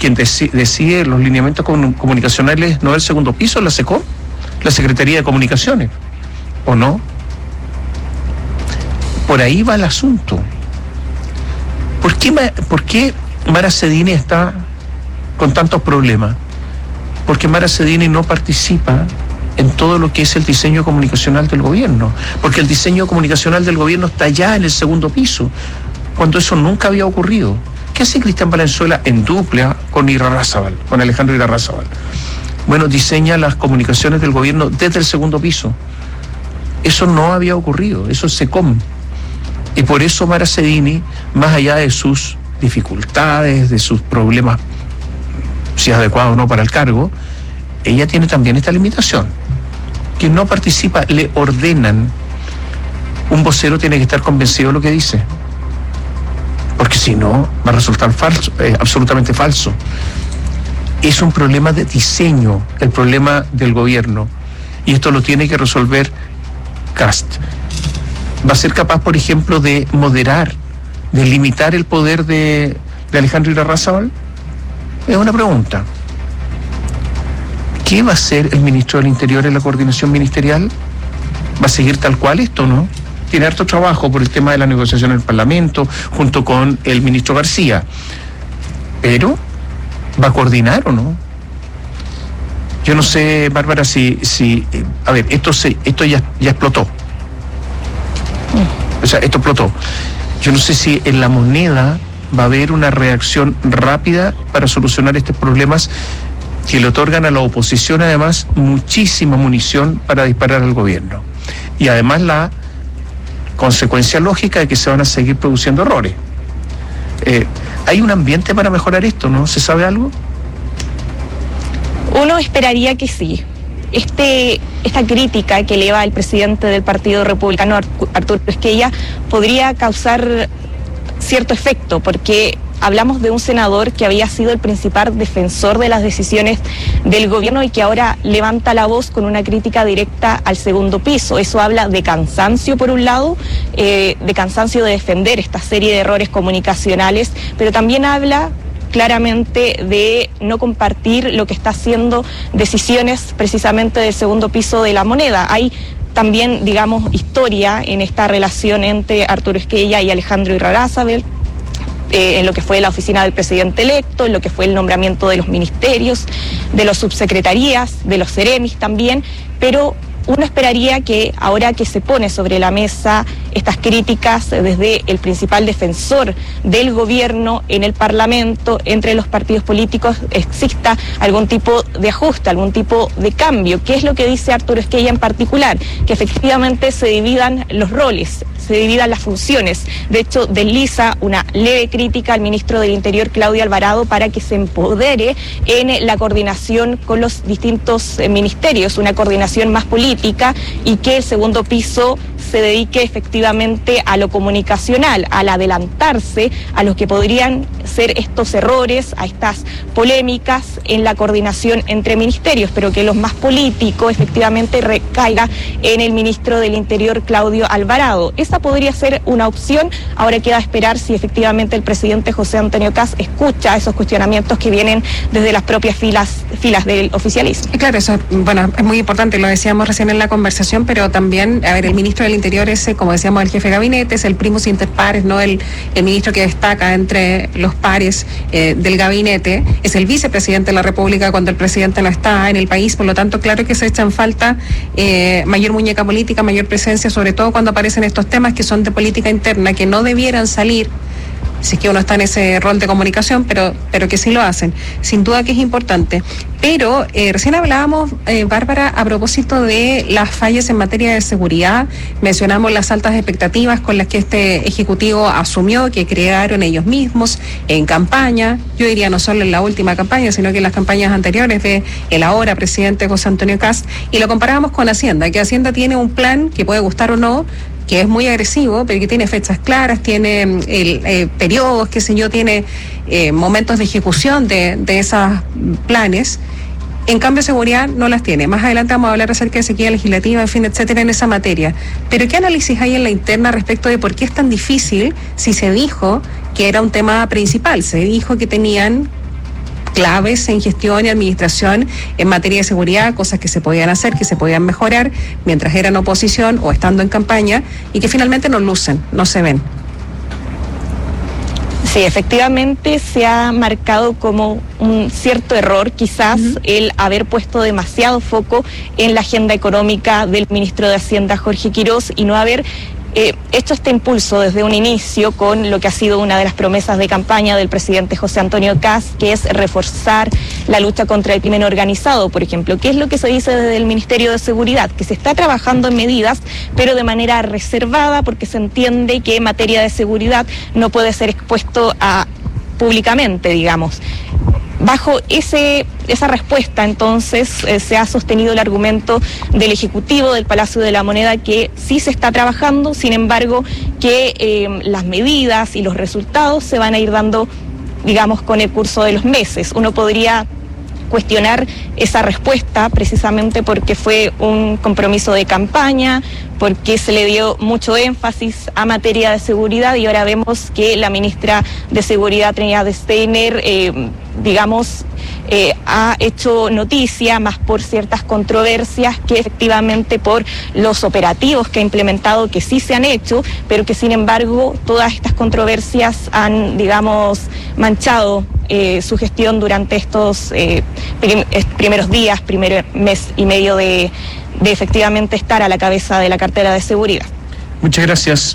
quien decide los lineamientos comunicacionales no es el segundo piso, la SECOM, la Secretaría de Comunicaciones, ¿o no? Por ahí va el asunto. ¿Por qué Mara Cedini está con tantos problemas? Porque Mara Cedini no participa en todo lo que es el diseño comunicacional del gobierno, porque el diseño comunicacional del gobierno está ya en el segundo piso, cuando eso nunca había ocurrido. ¿Qué hace Cristian Valenzuela en dupla con Irarrázaval, con Alejandro Irarrázaval? Bueno, diseña las comunicaciones del gobierno desde el segundo piso. Eso no había ocurrido, eso es SECOM. Y por eso Mara Cedini, más allá de sus dificultades, de sus problemas, si es adecuado o no para el cargo, ella tiene también esta limitación. Quien no participa, le ordenan. Un vocero tiene que estar convencido de lo que dice, porque si no, va a resultar falso, absolutamente falso. Es un problema de diseño, el problema del gobierno, y esto lo tiene que resolver Kast. ¿Va a ser capaz, por ejemplo, de moderar, de limitar el poder de Alejandro Irarrázaval? Es una pregunta. ¿Qué va a hacer el ministro del Interior en la coordinación ministerial? ¿Va a seguir tal cual esto, no? Tiene harto trabajo por el tema de la negociación en el Parlamento, junto con el ministro García. Pero, ¿va a coordinar o no? Yo no sé, Bárbara, si a ver, esto ya explotó. O sea, esto explotó. Yo no sé si en la moneda va a haber una reacción rápida para solucionar estos problemas que le otorgan a la oposición, además, muchísima munición para disparar al gobierno. Y además la consecuencia lógica de que se van a seguir produciendo errores. ¿Hay un ambiente para mejorar esto, no? ¿Se sabe algo? Uno esperaría que sí. Esta crítica que eleva el presidente del Partido Republicano, Arturo Esquella, podría causar cierto efecto, porque hablamos de un senador que había sido el principal defensor de las decisiones del gobierno y que ahora levanta la voz con una crítica directa al segundo piso. Eso habla de cansancio, por un lado, de cansancio de defender esta serie de errores comunicacionales, pero también habla claramente de no compartir lo que está haciendo decisiones precisamente del segundo piso de la moneda. Hay también, digamos, historia en esta relación entre Arturo Esquella y Alejandro Irarrázaval, en lo que fue la oficina del presidente electo, en lo que fue el nombramiento de los ministerios, de las subsecretarías, de los seremis también, pero uno esperaría que ahora que se pone sobre la mesa estas críticas desde el principal defensor del gobierno en el Parlamento, entre los partidos políticos, exista algún tipo de ajuste, algún tipo de cambio. ¿Qué es lo que dice Arturo Esquella en particular? Que efectivamente se dividan los roles, se dividan las funciones. De hecho, desliza una leve crítica al ministro del Interior, Claudio Alvarado, para que se empodere en la coordinación con los distintos ministerios, una coordinación más política, y que el segundo piso se dedique efectivamente a lo comunicacional, al adelantarse a lo que podrían ser estos errores, a estas polémicas en la coordinación entre ministerios, pero que lo más político efectivamente recaiga en el ministro del Interior, Claudio Alvarado. Esa podría ser una opción. Ahora queda esperar si efectivamente el presidente José Antonio Kast escucha esos cuestionamientos que vienen desde las propias filas del oficialismo. Claro, eso es muy importante, lo decíamos recién en la conversación, pero también, a ver, el ministro del Interior es, como decíamos, el jefe de gabinete, es el primus inter pares, ¿no? El ministro que destaca entre los pares del gabinete, es el vicepresidente de la República cuando el presidente no está en el país, por lo tanto, claro que se echa en falta mayor muñeca política, mayor presencia, sobre todo cuando aparecen estos temas que son de política interna, que no debieran salir si es que uno está en ese rol de comunicación, pero que sí lo hacen. Sin duda que es importante. Pero recién hablábamos, Bárbara, a propósito de las fallas en materia de seguridad, mencionamos las altas expectativas con las que este Ejecutivo asumió, que crearon ellos mismos en campaña, yo diría no solo en la última campaña, sino que en las campañas anteriores de el ahora presidente José Antonio Kast, y lo comparábamos con Hacienda, que Hacienda tiene un plan que puede gustar o no, que es muy agresivo, pero que tiene fechas claras, tiene periodos, qué sé yo, tiene momentos de ejecución de esos planes. En cambio, seguridad no las tiene. Más adelante vamos a hablar acerca de sequía legislativa, en fin, etcétera, en esa materia. Pero ¿qué análisis hay en la interna respecto de por qué es tan difícil si se dijo que era un tema principal? Se dijo que tenían claves en gestión y administración en materia de seguridad, cosas que se podían hacer, que se podían mejorar mientras eran oposición o estando en campaña, y que finalmente no lucen, no se ven. Sí, efectivamente se ha marcado como un cierto error quizás el haber puesto demasiado foco en la agenda económica del ministro de Hacienda, Jorge Quirós, y no haber hecho este impulso desde un inicio con lo que ha sido una de las promesas de campaña del presidente José Antonio Kast, que es reforzar la lucha contra el crimen organizado, por ejemplo. ¿Qué es lo que se dice desde el Ministerio de Seguridad? Que se está trabajando en medidas, pero de manera reservada, porque se entiende que en materia de seguridad no puede ser expuesto públicamente, digamos. Bajo esa respuesta, entonces, se ha sostenido el argumento del Ejecutivo, del Palacio de la Moneda, que sí se está trabajando, sin embargo, que las medidas y los resultados se van a ir dando, digamos, con el curso de los meses. Uno podría cuestionar esa respuesta precisamente porque fue un compromiso de campaña, porque se le dio mucho énfasis a materia de seguridad, y ahora vemos que la ministra de Seguridad, Trinidad Steiner, ha hecho noticia más por ciertas controversias que efectivamente por los operativos que ha implementado, que sí se han hecho, pero que sin embargo todas estas controversias han, manchado su gestión durante estos primeros días, primer mes y medio de efectivamente estar a la cabeza de la cartera de seguridad. Muchas gracias.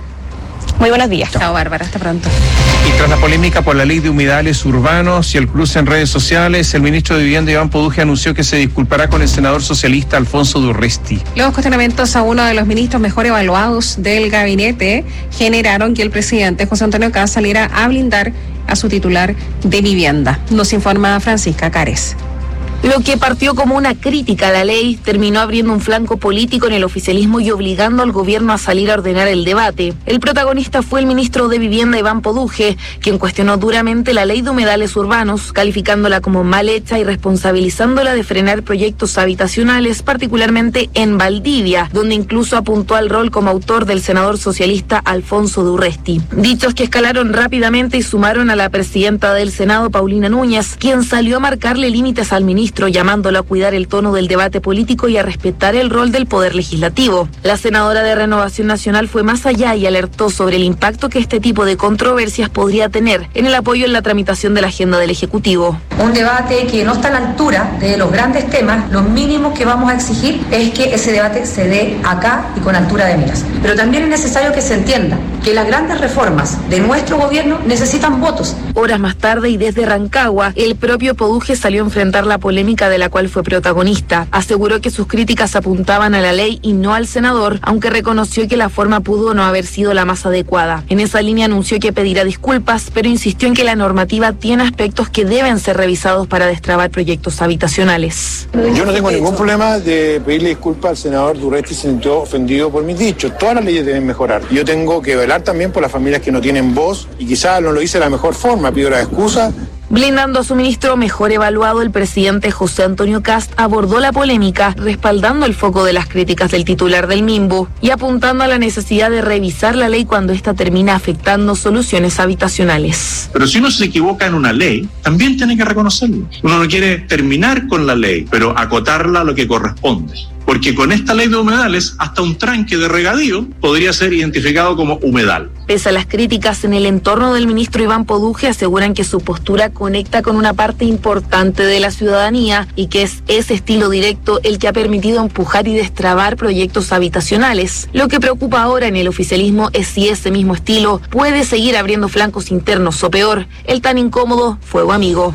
Muy buenos días. Chao, Bárbara, hasta pronto. Y tras la polémica por la ley de humedales urbanos y el cruce en redes sociales, el ministro de Vivienda, Iván Poduje, anunció que se disculpará con el senador socialista Alfonso de Urresti. Los cuestionamientos a uno de los ministros mejor evaluados del gabinete generaron que el presidente José Antonio Kast saliera a blindar a su titular de vivienda. Nos informa Francisca Cares. Lo que partió como una crítica a la ley terminó abriendo un flanco político en el oficialismo y obligando al gobierno a salir a ordenar el debate. El protagonista fue el ministro de Vivienda, Iván Poduje, quien cuestionó duramente la ley de humedales urbanos, calificándola como mal hecha y responsabilizándola de frenar proyectos habitacionales, particularmente en Valdivia, donde incluso apuntó al rol como autor del senador socialista Alfonso de Urresti. Dichos que escalaron rápidamente y sumaron a la presidenta del Senado, Paulina Núñez, quien salió a marcarle límites al ministro, llamándolo a cuidar el tono del debate político y a respetar el rol del Poder Legislativo. La senadora de Renovación Nacional fue más allá y alertó sobre el impacto que este tipo de controversias podría tener en el apoyo en la tramitación de la agenda del Ejecutivo. Un debate que no está a la altura de los grandes temas. Lo mínimo que vamos a exigir es que ese debate se dé acá y con altura de miras. Pero también es necesario que se entienda que las grandes reformas de nuestro gobierno necesitan votos. Horas más tarde y desde Rancagua, el propio Poduje salió a enfrentar la polémica de la cual fue protagonista. Aseguró que sus críticas apuntaban a la ley y no al senador, aunque reconoció que la forma pudo no haber sido la más adecuada. En esa línea anunció que pedirá disculpas, pero insistió en que la normativa tiene aspectos que deben ser revisados para destrabar proyectos habitacionales. Yo no tengo ningún problema de pedirle disculpas al senador de Urresti si se sintió ofendido por mis dichos. Todas las leyes deben mejorar. Yo tengo que velar también por las familias que no tienen voz y quizás no lo hice de la mejor forma. Pido la excusa. Blindando a su ministro mejor evaluado, el presidente José Antonio Kast abordó la polémica, respaldando el foco de las críticas del titular del MIMBU y apuntando a la necesidad de revisar la ley cuando ésta termina afectando soluciones habitacionales. Pero si uno se equivoca en una ley, también tiene que reconocerlo. Uno no quiere terminar con la ley, pero acotarla a lo que corresponde. Porque con esta ley de humedales, hasta un tranque de regadío podría ser identificado como humedal. Pese a las críticas en el entorno del ministro Iván Poduje, aseguran que su postura conecta con una parte importante de la ciudadanía y que es ese estilo directo el que ha permitido empujar y destrabar proyectos habitacionales. Lo que preocupa ahora en el oficialismo es si ese mismo estilo puede seguir abriendo flancos internos o peor, el tan incómodo fuego amigo.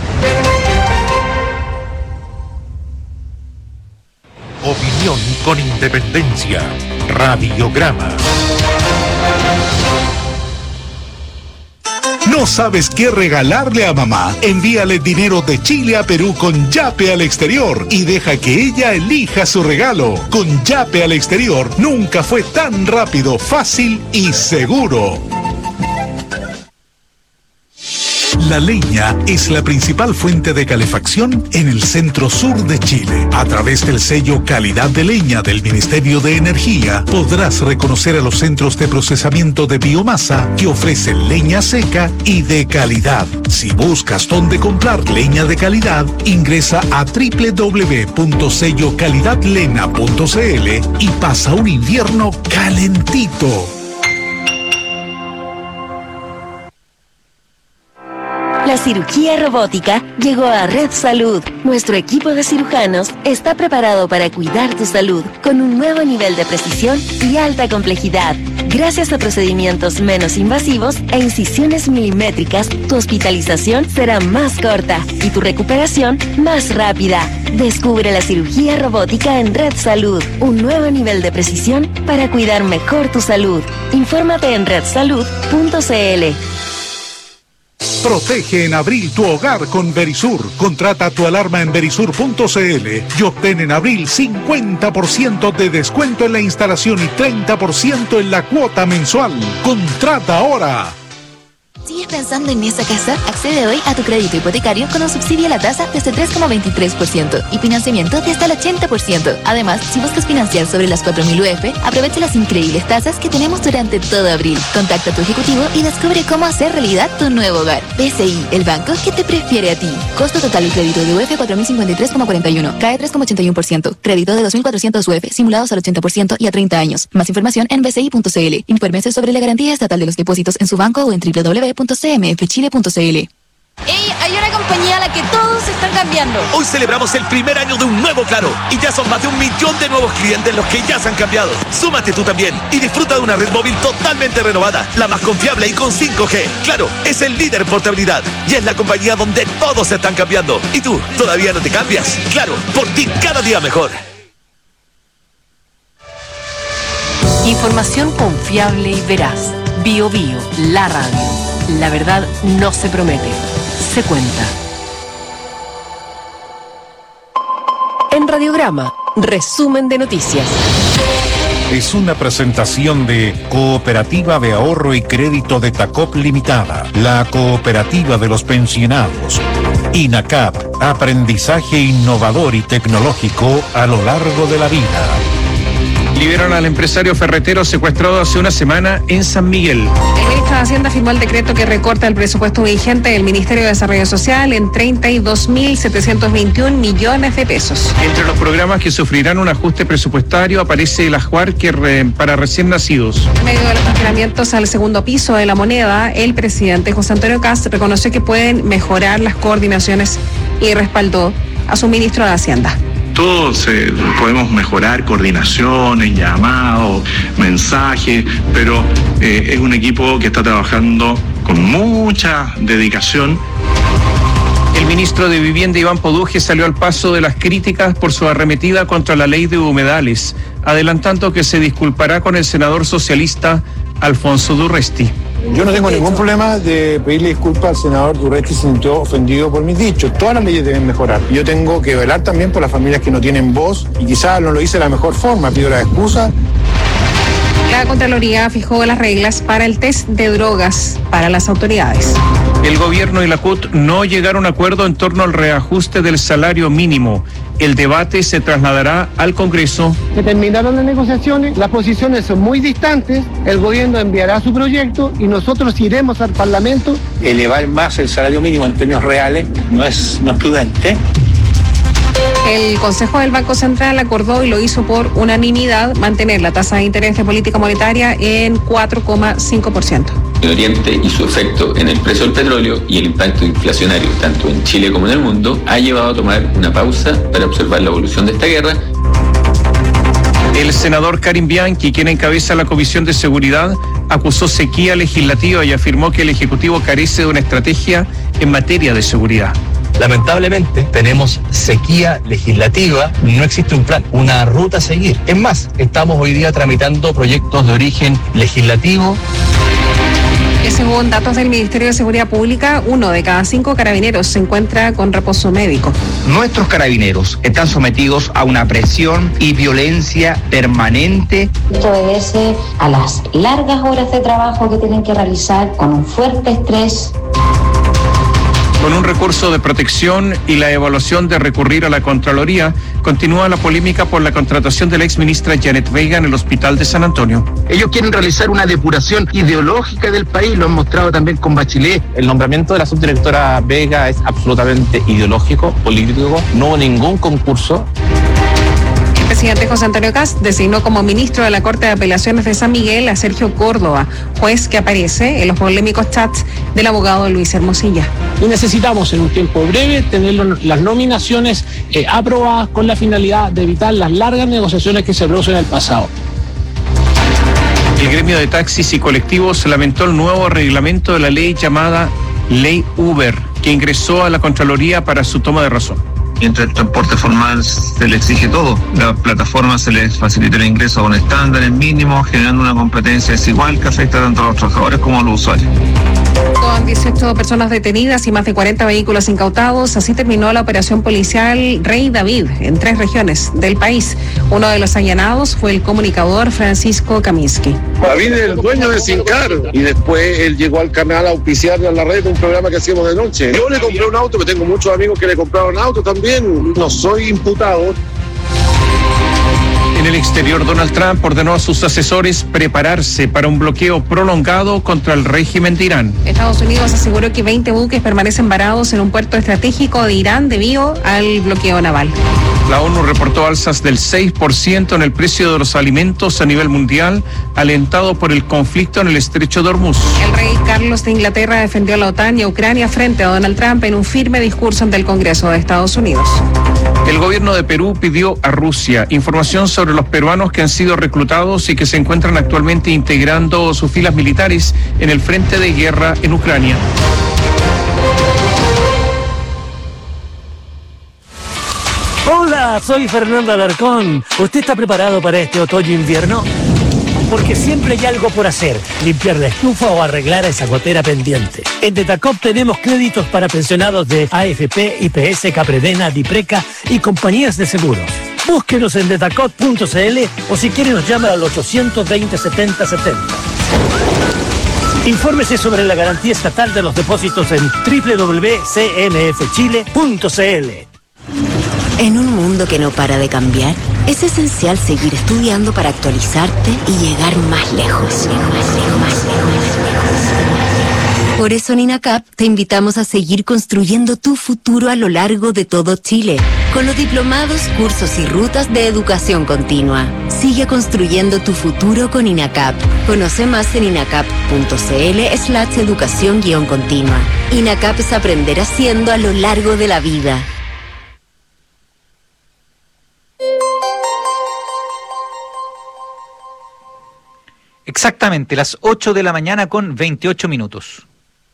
Opinión con independencia. Radiograma. ¿No sabes qué regalarle a mamá? Envíale dinero de Chile a Perú con Yape al exterior y deja que ella elija su regalo. Con Yape al exterior nunca fue tan rápido, fácil y seguro. La leña es la principal fuente de calefacción en el centro sur de Chile. A través del sello Calidad de Leña del Ministerio de Energía, podrás reconocer a los centros de procesamiento de biomasa que ofrecen leña seca y de calidad. Si buscas dónde comprar leña de calidad, ingresa a www.sellocalidadlena.cl y pasa un invierno calentito. La cirugía robótica llegó a Red Salud. Nuestro equipo de cirujanos está preparado para cuidar tu salud con un nuevo nivel de precisión y alta complejidad. Gracias a procedimientos menos invasivos e incisiones milimétricas, tu hospitalización será más corta y tu recuperación más rápida. Descubre la cirugía robótica en Red Salud, un nuevo nivel de precisión para cuidar mejor tu salud. Infórmate en redsalud.cl. Protege en abril tu hogar con Verisur. Contrata tu alarma en verisur.cl y obtén en abril 50% de descuento en la instalación y 30% en la cuota mensual. Contrata ahora. ¿Sigues pensando en esa casa? Accede hoy a tu crédito hipotecario con un subsidio a la tasa desde 3,23% y financiamiento de hasta el 80%. Además, si buscas financiar sobre las 4.000 UF, aprovecha las increíbles tasas que tenemos durante todo abril. Contacta a tu ejecutivo y descubre cómo hacer realidad tu nuevo hogar. BCI, el banco que te prefiere a ti. Costo total del crédito de UF 4.053,41. CAE 3,81%. Crédito de 2.400 UF, simulados al 80% y a 30 años. Más información en bci.cl. Infórmese sobre la garantía estatal de los depósitos en su banco o en www.cmfchile.cl. ¡Ey! Hay una compañía a la que todos están cambiando. Hoy celebramos el primer año de un nuevo Claro y ya son más de 1 millón de nuevos clientes los que ya se han cambiado. Súmate tú también y disfruta de una red móvil totalmente renovada, la más confiable y con 5G. Claro, es el líder en portabilidad y es la compañía donde todos se están cambiando. ¿Y tú, todavía no te cambias? Claro, por ti cada día mejor. Información confiable y veraz. Bio Bio, la radio. La verdad no se promete, se cuenta. En Radiograma, resumen de noticias. Es una presentación de Cooperativa de Ahorro y Crédito de Tacop Limitada, la cooperativa de los pensionados. INACAP, aprendizaje innovador y tecnológico a lo largo de la vida. Liberan al empresario ferretero secuestrado hace una semana en San Miguel. El ministro de Hacienda firmó el decreto que recorta el presupuesto vigente del Ministerio de Desarrollo Social en 32.721 millones de pesos. Entre los programas que sufrirán un ajuste presupuestario aparece el Ajuar para recién nacidos. En medio de los cuestionamientos al segundo piso de la moneda, el presidente José Antonio Kast reconoció que pueden mejorar las coordinaciones y respaldó a su ministro de Hacienda. Todos podemos mejorar coordinaciones, llamados, mensajes, pero es un equipo que está trabajando con mucha dedicación. El ministro de Vivienda, Iván Poduje, salió al paso de las críticas por su arremetida contra la ley de humedales, adelantando que se disculpará con el senador socialista Alfonso Durresti. Yo no tengo ningún problema de pedirle disculpas al senador Durresti si se sintió ofendido por mis dichos. Todas las leyes deben mejorar. Yo tengo que velar también por las familias que no tienen voz y quizás no lo hice de la mejor forma. Pido la excusa. La Contraloría fijó las reglas para el test de drogas para las autoridades. El gobierno y la CUT no llegaron a acuerdo en torno al reajuste del salario mínimo. El debate se trasladará al Congreso. Se terminaron las negociaciones, las posiciones son muy distantes, el gobierno enviará su proyecto y nosotros iremos al Parlamento. Elevar más el salario mínimo en términos reales no es prudente. El Consejo del Banco Central acordó y lo hizo por unanimidad mantener la tasa de interés de política monetaria en 4,5%. En Oriente y su efecto en el precio del petróleo y el impacto inflacionario tanto en Chile como en el mundo ha llevado a tomar una pausa para observar la evolución de esta guerra. El senador Karim Bianchi, quien encabeza la Comisión de Seguridad, acusó sequía legislativa y afirmó que el Ejecutivo carece de una estrategia en materia de seguridad. Lamentablemente tenemos sequía legislativa, no existe un plan, una ruta a seguir. Es más, estamos hoy día tramitando proyectos de origen legislativo. Según datos del Ministerio de Seguridad Pública, 1 de cada 5 carabineros se encuentra con reposo médico. Nuestros carabineros están sometidos a una presión y violencia permanente. Esto obedece a las largas horas de trabajo que tienen que realizar con un fuerte estrés. Con un recurso de protección y la evaluación de recurrir a la Contraloría, continúa la polémica por la contratación de la exministra Janet Veiga en el Hospital de San Antonio. Ellos quieren realizar una depuración ideológica del país, lo han mostrado también con Bachelet. El nombramiento de la subdirectora Vega es absolutamente ideológico, político, no hubo ningún concurso. El presidente José Antonio Kast designó como ministro de la Corte de Apelaciones de San Miguel a Sergio Córdoba, juez que aparece en los polémicos chats del abogado Luis Hermosilla. Y necesitamos en un tiempo breve tener las nominaciones aprobadas con la finalidad de evitar las largas negociaciones que se producen en el pasado. El gremio de taxis y colectivos lamentó el nuevo reglamento de la ley llamada Ley Uber, que ingresó a la Contraloría para su toma de razón. Mientras el transporte formal se le exige todo, las plataformas se les facilita el ingreso a un estándar mínimo, generando una competencia desigual que afecta tanto a los trabajadores como a los usuarios. Con 18 personas detenidas y más de 40 vehículos incautados, así terminó la operación policial Rey David en 3 regiones del país. Uno de los allanados fue el comunicador Francisco Kaminsky. David es el dueño de Sincar y después él llegó al canal a auspiciar a la red un programa que hacíamos de noche. Yo le compré un auto, pero tengo muchos amigos que le compraron auto también. No soy imputado. En el exterior, Donald Trump ordenó a sus asesores prepararse para un bloqueo prolongado contra el régimen de Irán. Estados Unidos aseguró que 20 buques permanecen varados en un puerto estratégico de Irán debido al bloqueo naval. La ONU reportó alzas del 6% en el precio de los alimentos a nivel mundial, alentado por el conflicto en el estrecho de Hormuz. El rey Carlos de Inglaterra defendió a la OTAN y a Ucrania frente a Donald Trump en un firme discurso ante el Congreso de Estados Unidos. El gobierno de Perú pidió a Rusia información sobre los peruanos que han sido reclutados y que se encuentran actualmente integrando sus filas militares en el frente de guerra en Ucrania. Hola, soy Fernando Alarcón. ¿Usted está preparado para este otoño-invierno? Porque siempre hay algo por hacer, limpiar la estufa o arreglar esa gotera pendiente. En Detacop tenemos créditos para pensionados de AFP, IPS, Capredena, Dipreca y compañías de seguros. Búsquenos en detacop.cl o si quiere nos llama al 820-7070. Infórmese sobre la garantía estatal de los depósitos en www.cmfchile.cl. En un mundo que no para de cambiar, es esencial seguir estudiando para actualizarte y llegar más lejos. Por eso en INACAP te invitamos a seguir construyendo tu futuro a lo largo de todo Chile, con los diplomados, cursos y rutas de educación continua. Sigue construyendo tu futuro con INACAP. Conoce más en inacap.cl/educación-continua. INACAP es aprender haciendo a lo largo de la vida. Exactamente, las 8 de la mañana con 28 minutos.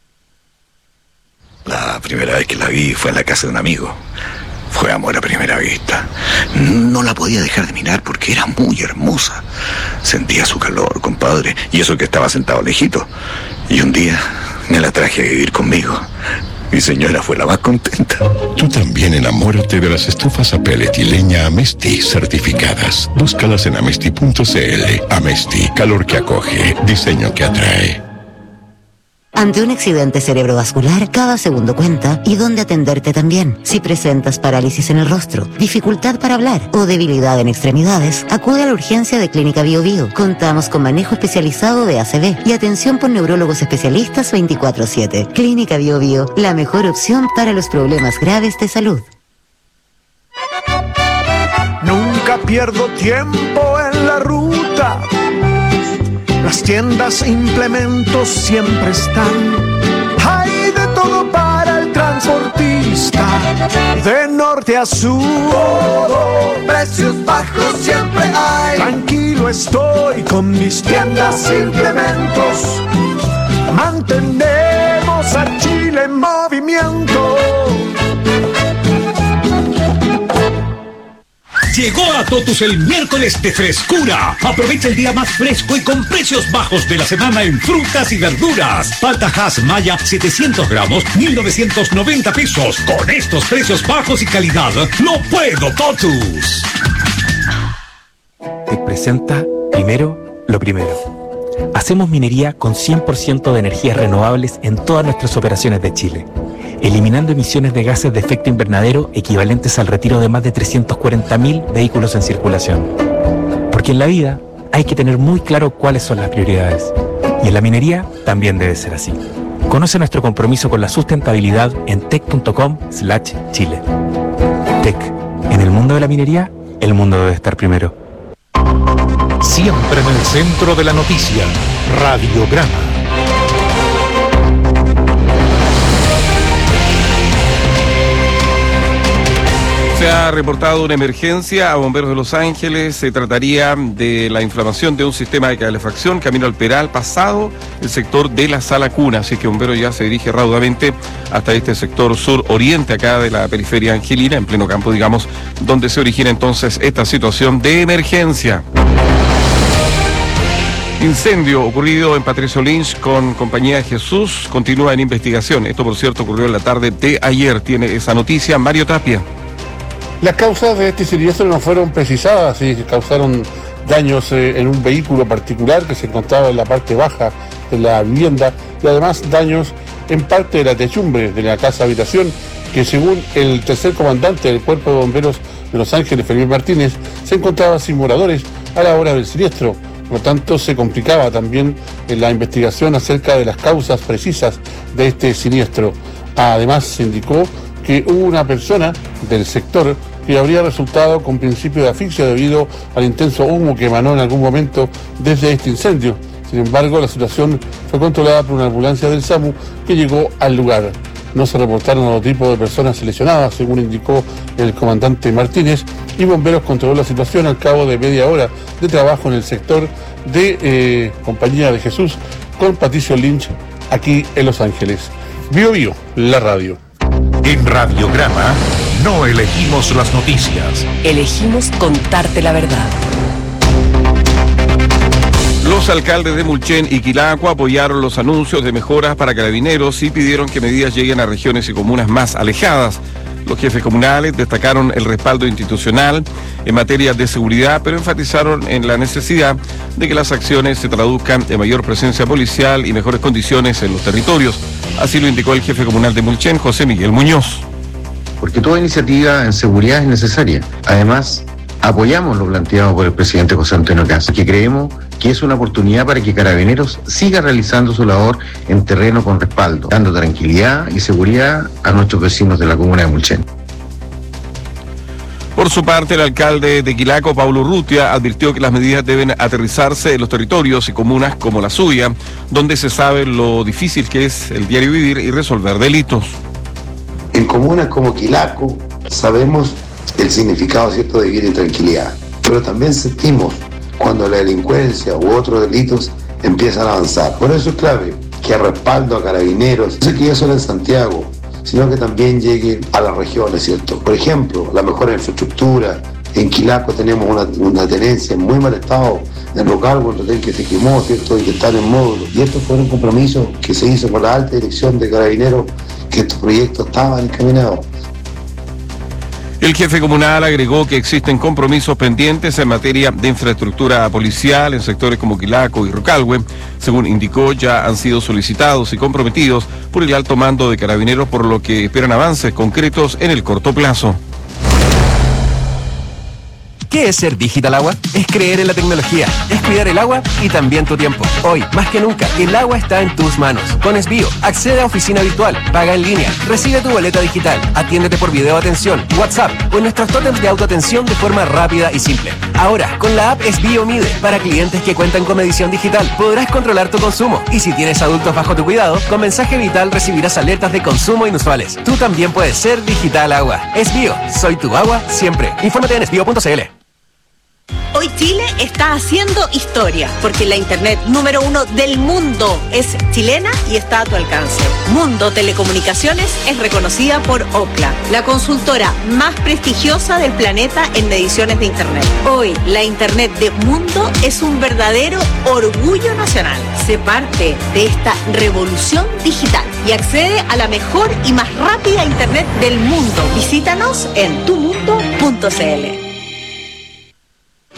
La primera vez que la vi fue en la casa de un amigo. Fue amor a primera vista. No la podía dejar de mirar porque era muy hermosa. Sentía su calor, compadre, y eso que estaba sentado lejito. Y un día me la traje a vivir conmigo. Mi señora fue la más contenta. Tú también enamórate de las estufas a pellet y leña Amesti certificadas. Búscalas en amesti.cl. Amesti, calor que acoge, diseño que atrae. Ante un accidente cerebrovascular, cada segundo cuenta y dónde atenderte también. Si presentas parálisis en el rostro, dificultad para hablar o debilidad en extremidades, acude a la urgencia de Clínica Bio Bio. Contamos con manejo especializado de ACV y atención por neurólogos especialistas 24/7. Clínica Bio Bio, la mejor opción para los problemas graves de salud. Nunca pierdo tiempo en la ruta. Las tiendas e implementos siempre están. Hay de todo para el transportista. De norte a sur, precios bajos siempre hay. Tranquilo estoy con mis tiendas e implementos. Mantenemos a Chile en movimiento. Llegó a Totus el miércoles de frescura. Aprovecha el día más fresco y con precios bajos de la semana en frutas y verduras. Palta Hass Maya 700 gramos, 1.990 pesos. Con estos precios bajos y calidad, no puedo, Totus. Te presenta primero lo primero. Hacemos minería con 100% de energías renovables en todas nuestras operaciones de Chile. eliminando emisiones de gases de efecto invernadero equivalentes al retiro de más de 340.000 vehículos en circulación. Porque en la vida hay que tener muy claro cuáles son las prioridades. Y en la minería también debe ser así. Conoce nuestro compromiso con la sustentabilidad en tec.com/Chile. Tec. En el mundo de la minería, el mundo debe estar primero. Siempre en el centro de la noticia, Radiograma. Se ha reportado una emergencia a bomberos de Los Ángeles. Se trataría de la inflamación de un sistema de calefacción camino al Peral, pasado el sector de la Sala Cuna. Así que bomberos ya se dirige raudamente hasta este sector sur-oriente acá de la periferia angelina, en pleno campo, digamos, donde se origina entonces esta situación de emergencia. Incendio ocurrido en Patricio Lynch con Compañía de Jesús continúa en investigación. Esto, por cierto, ocurrió en la tarde de ayer. Tiene esa noticia Mario Tapia. Las causas de este siniestro no fueron precisadas y causaron daños en un vehículo particular que se encontraba en la parte baja de la vivienda y además daños en parte de la techumbre de la casa habitación que, según el tercer comandante del Cuerpo de Bomberos de Los Ángeles, Felipe Martínez, se encontraba sin moradores a la hora del siniestro. Por lo tanto, se complicaba también la investigación acerca de las causas precisas de este siniestro. Además, se indicó que hubo una persona del sector que habría resultado con principio de asfixia debido al intenso humo que emanó en algún momento desde este incendio. Sin embargo, la situación fue controlada por una ambulancia del SAMU que llegó al lugar. No se reportaron otro tipo de personas lesionadas, según indicó el comandante Martínez, y bomberos controló la situación al cabo de media hora de trabajo en el sector de Compañía de Jesús con Patricio Lynch aquí en Los Ángeles. Bio Bio, la radio. En Radiograma no elegimos las noticias. Elegimos contarte la verdad. Los alcaldes de Mulchen y Quilagua apoyaron los anuncios de mejoras para Carabineros y pidieron que medidas lleguen a regiones y comunas más alejadas. Los jefes comunales destacaron el respaldo institucional en materia de seguridad, pero enfatizaron en la necesidad de que las acciones se traduzcan en mayor presencia policial y mejores condiciones en los territorios. Así lo indicó el jefe comunal de Mulchen, José Miguel Muñoz. Porque toda iniciativa en seguridad es necesaria. Además, apoyamos lo planteado por el presidente José Antonio Caz, que creemos que es una oportunidad para que Carabineros siga realizando su labor en terreno con respaldo, dando tranquilidad y seguridad a nuestros vecinos de la comuna de Mulchen. Por su parte, el alcalde de Quilaco, Paulo Urrutia, advirtió que las medidas deben aterrizarse en los territorios y comunas como la suya, donde se sabe lo difícil que es el diario vivir y resolver delitos. En comunas como Quilaco sabemos el significado cierto de vivir en tranquilidad, pero también sentimos cuando la delincuencia u otros delitos empiezan a avanzar. Por eso es clave que respaldo a Carabineros, no sé que ya solo en Santiago, sino que también llegue a las regiones, ¿cierto? Por ejemplo, la mejora de infraestructura. En Quilaco tenemos una tenencia en muy mal estado, en Rocalvo, el hotel que se quemó, ¿cierto? Y que están en módulo. Y esto fue un compromiso que se hizo con la alta dirección de Carabineros, que estos proyectos estaban encaminados. El jefe comunal agregó que existen compromisos pendientes en materia de infraestructura policial en sectores como Quilaco y Rocalhue. Según indicó, ya han sido solicitados y comprometidos por el alto mando de Carabineros, por lo que esperan avances concretos en el corto plazo. ¿Qué es ser Digital Agua? Es creer en la tecnología, es cuidar el agua y también tu tiempo. Hoy, más que nunca, el agua está en tus manos. Con Esbio, accede a oficina virtual, paga en línea, recibe tu boleta digital, atiéndete por video atención, WhatsApp o en nuestros tótems de autoatención de forma rápida y simple. Ahora, con la app Esbio Mide, para clientes que cuentan con medición digital, podrás controlar tu consumo. Y si tienes adultos bajo tu cuidado, con mensaje vital recibirás alertas de consumo inusuales. Tú también puedes ser Digital Agua. Esbio, soy tu agua siempre. Infórmate en esbio.cl. Hoy Chile está haciendo historia, porque la internet número 1 del mundo es chilena y está a tu alcance. Mundo Telecomunicaciones es reconocida por Ookla, la consultora más prestigiosa del planeta en mediciones de internet. Hoy, la internet de Mundo es un verdadero orgullo nacional. Sé parte de esta revolución digital y accede a la mejor y más rápida internet del mundo. Visítanos en tumundo.cl.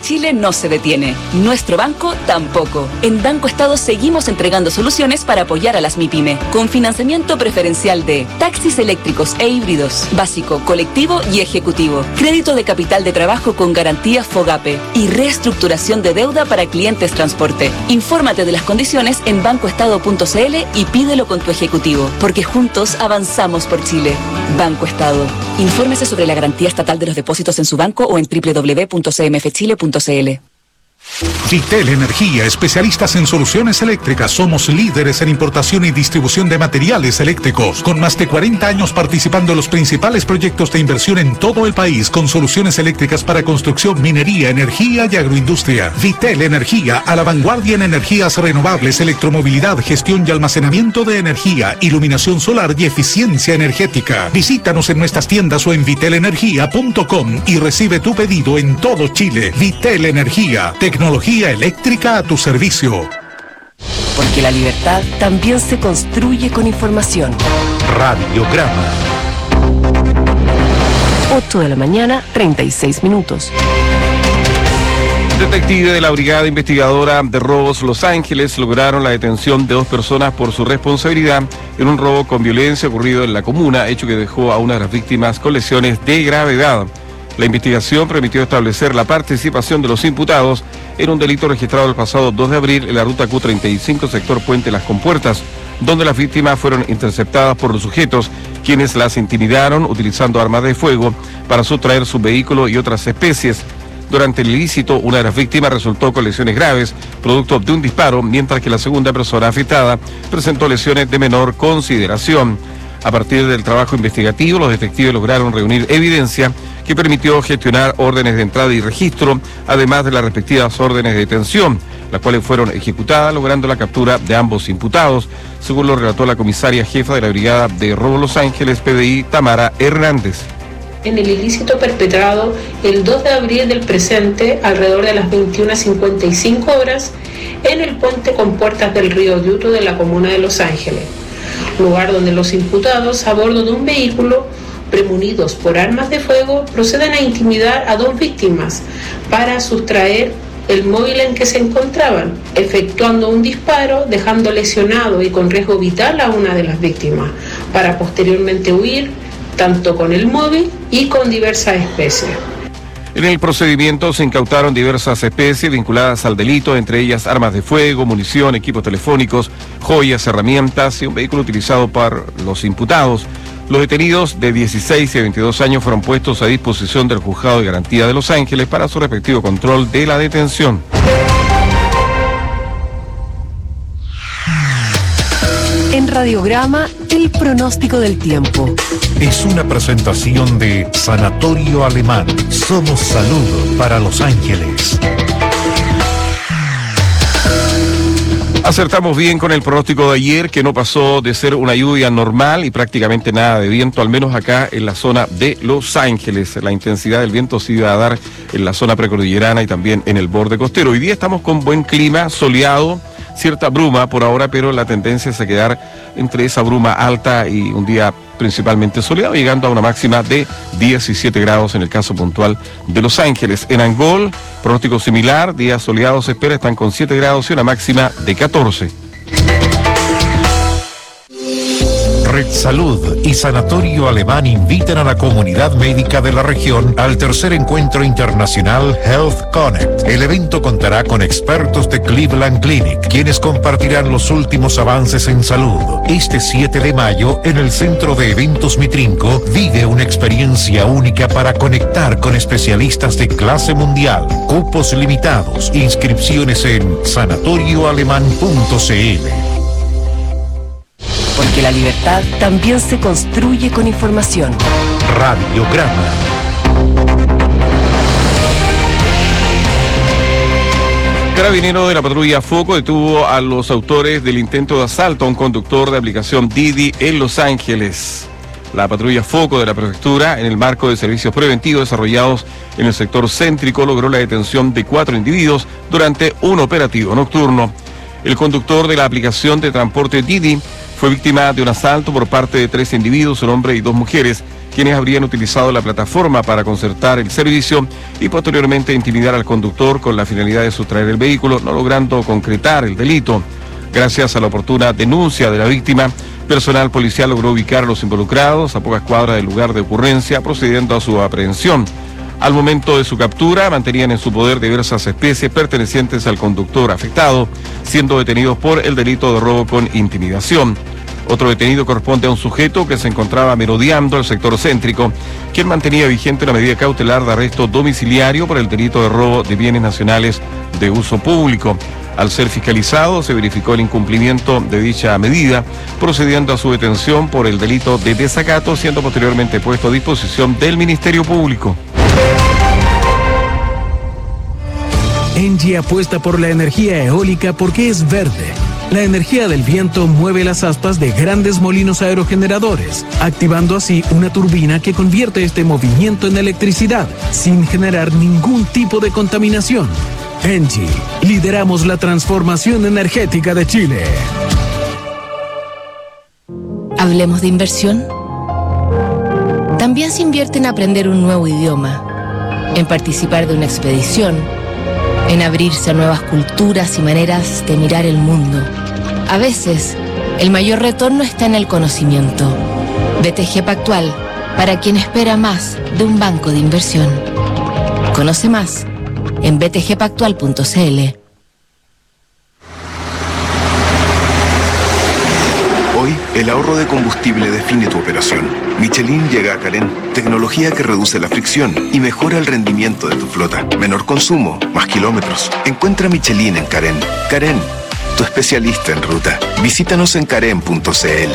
Chile no se detiene. Nuestro banco tampoco. En Banco Estado seguimos entregando soluciones para apoyar a las MIPYME, con financiamiento preferencial de taxis eléctricos e híbridos, básico, colectivo y ejecutivo, crédito de capital de trabajo con garantía FOGAPE y reestructuración de deuda para clientes transporte. Infórmate de las condiciones en bancoestado.cl y pídelo con tu ejecutivo, porque juntos avanzamos por Chile. Banco Estado. Infórmese sobre la garantía estatal de los depósitos en su banco o en www.cmfchile.cl. Vitel Energía, especialistas en soluciones eléctricas. Somos líderes en importación y distribución de materiales eléctricos, con más de 40 años participando en los principales proyectos de inversión en todo el país, con soluciones eléctricas para construcción, minería, energía y agroindustria. Vitel Energía, a la vanguardia en energías renovables, electromovilidad, gestión y almacenamiento de energía, iluminación solar y eficiencia energética. Visítanos en nuestras tiendas o en vitelenergia.com y recibe tu pedido en todo Chile. Vitel Energía, tecnología eléctrica a tu servicio. Porque la libertad también se construye con información. Radiograma. 8 de la mañana, 36 minutos. Detectives de la Brigada Investigadora de Robos Los Ángeles lograron la detención de 2 personas por su responsabilidad en un robo con violencia ocurrido en la comuna, hecho que dejó a una de las víctimas con lesiones de gravedad. La investigación permitió establecer la participación de los imputados en un delito registrado el pasado 2 de abril en la ruta Q35, sector Puente Las Compuertas, donde las víctimas fueron interceptadas por los sujetos, quienes las intimidaron utilizando armas de fuego para sustraer su vehículo y otras especies. Durante el ilícito, una de las víctimas resultó con lesiones graves, producto de un disparo, mientras que la segunda persona afectada presentó lesiones de menor consideración. A partir del trabajo investigativo, los detectives lograron reunir evidencia que permitió gestionar órdenes de entrada y registro, además de las respectivas órdenes de detención, las cuales fueron ejecutadas, logrando la captura de ambos imputados, según lo relató la comisaria jefa de la Brigada de Robo Los Ángeles, PDI, Tamara Hernández. En el ilícito perpetrado el 2 de abril del presente, alrededor de las 21:55 horas, en el puente Compuertas del río Yuto de la comuna de Los Ángeles, lugar donde los imputados, a bordo de un vehículo, premunidos por armas de fuego, proceden a intimidar a 2 víctimas para sustraer el móvil en que se encontraban, efectuando un disparo, dejando lesionado y con riesgo vital a una de las víctimas, para posteriormente huir, tanto con el móvil y con diversas especies. En el procedimiento se incautaron diversas especies vinculadas al delito, entre ellas armas de fuego, munición, equipos telefónicos, joyas, herramientas y un vehículo utilizado por los imputados. Los detenidos de 16 y 22 años fueron puestos a disposición del Juzgado de Garantía de Los Ángeles para su respectivo control de la detención. En Radiograma, el pronóstico del tiempo. Es una presentación de Sanatorio Alemán. Somos salud para Los Ángeles. Acertamos bien con el pronóstico de ayer, que no pasó de ser una lluvia normal y prácticamente nada de viento, al menos acá en la zona de Los Ángeles. La intensidad del viento se iba a dar en la zona precordillerana y también en el borde costero. Hoy día estamos con buen clima, soleado, cierta bruma por ahora, pero la tendencia es a quedar entre esa bruma alta y un día principalmente soleado, llegando a una máxima de 17 grados en el caso puntual de Los Ángeles. En Angol, pronóstico similar, días soleados se espera, están con 7 grados y una máxima de 14. Red Salud y Sanatorio Alemán invitan a la comunidad médica de la región al tercer encuentro internacional Health Connect. El evento contará con expertos de Cleveland Clinic, quienes compartirán los últimos avances en salud. Este 7 de mayo, en el Centro de Eventos Mitrinco, vive una experiencia única para conectar con especialistas de clase mundial. Cupos limitados. Inscripciones en sanatorioalemán.cl. Porque la libertad también se construye con información. Radiograma. Carabinero de la patrulla Foco detuvo a los autores del intento de asalto a un conductor de aplicación Didi en Los Ángeles. La patrulla Foco de la prefectura, en el marco de servicios preventivos desarrollados en el sector céntrico, logró la detención de 4 individuos durante un operativo nocturno. El conductor de la aplicación de transporte Didi fue víctima de un asalto por parte de 3 individuos, un hombre y 2 mujeres, quienes habrían utilizado la plataforma para concertar el servicio y posteriormente intimidar al conductor con la finalidad de sustraer el vehículo, no logrando concretar el delito. Gracias a la oportuna denuncia de la víctima, personal policial logró ubicar a los involucrados a pocas cuadras del lugar de ocurrencia, procediendo a su aprehensión. Al momento de su captura, mantenían en su poder diversas especies pertenecientes al conductor afectado, siendo detenidos por el delito de robo con intimidación. Otro detenido corresponde a un sujeto que se encontraba merodeando el sector céntrico, quien mantenía vigente una medida cautelar de arresto domiciliario por el delito de robo de bienes nacionales de uso público. Al ser fiscalizado, se verificó el incumplimiento de dicha medida, procediendo a su detención por el delito de desacato, siendo posteriormente puesto a disposición del Ministerio Público. ENGIE apuesta por la energía eólica porque es verde. La energía del viento mueve las aspas de grandes molinos aerogeneradores, activando así una turbina que convierte este movimiento en electricidad, sin generar ningún tipo de contaminación. ENGIE, lideramos la transformación energética de Chile. ¿Hablemos de inversión? También se invierte en aprender un nuevo idioma, en participar de una expedición, en abrirse a nuevas culturas y maneras de mirar el mundo. A veces, el mayor retorno está en el conocimiento. BTG Pactual, para quien espera más de un banco de inversión. Conoce más en btgpactual.cl. Hoy, el ahorro de combustible define tu operación. Michelin llega a Carén, tecnología que reduce la fricción y mejora el rendimiento de tu flota. Menor consumo, más kilómetros. Encuentra Michelin en Carén. Carén, tu especialista en ruta. Visítanos en carén.cl.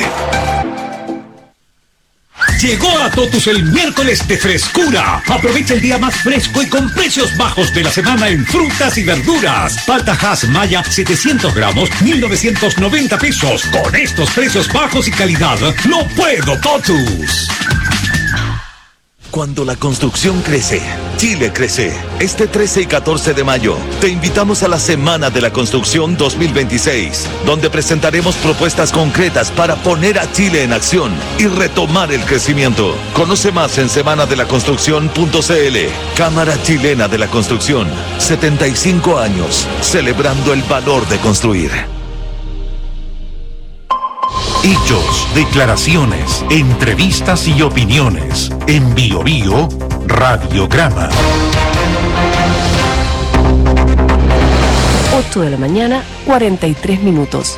Llegó a Totus el miércoles de frescura. Aprovecha el día más fresco y con precios bajos de la semana en frutas y verduras. Palta Hass Maya 700 gramos, 1.990 pesos. Con estos precios bajos y calidad, no puedo, Totus. Cuando la construcción crece, Chile crece. Este 13 y 14 de mayo, te invitamos a la Semana de la Construcción 2026, donde presentaremos propuestas concretas para poner a Chile en acción y retomar el crecimiento. Conoce más en semanadelaconstrucción.cl. Cámara Chilena de la Construcción, 75 años, celebrando el valor de construir. Hechos, declaraciones, entrevistas y opiniones. En Bio Bio, Radiograma. 8 de la mañana, 43 minutos.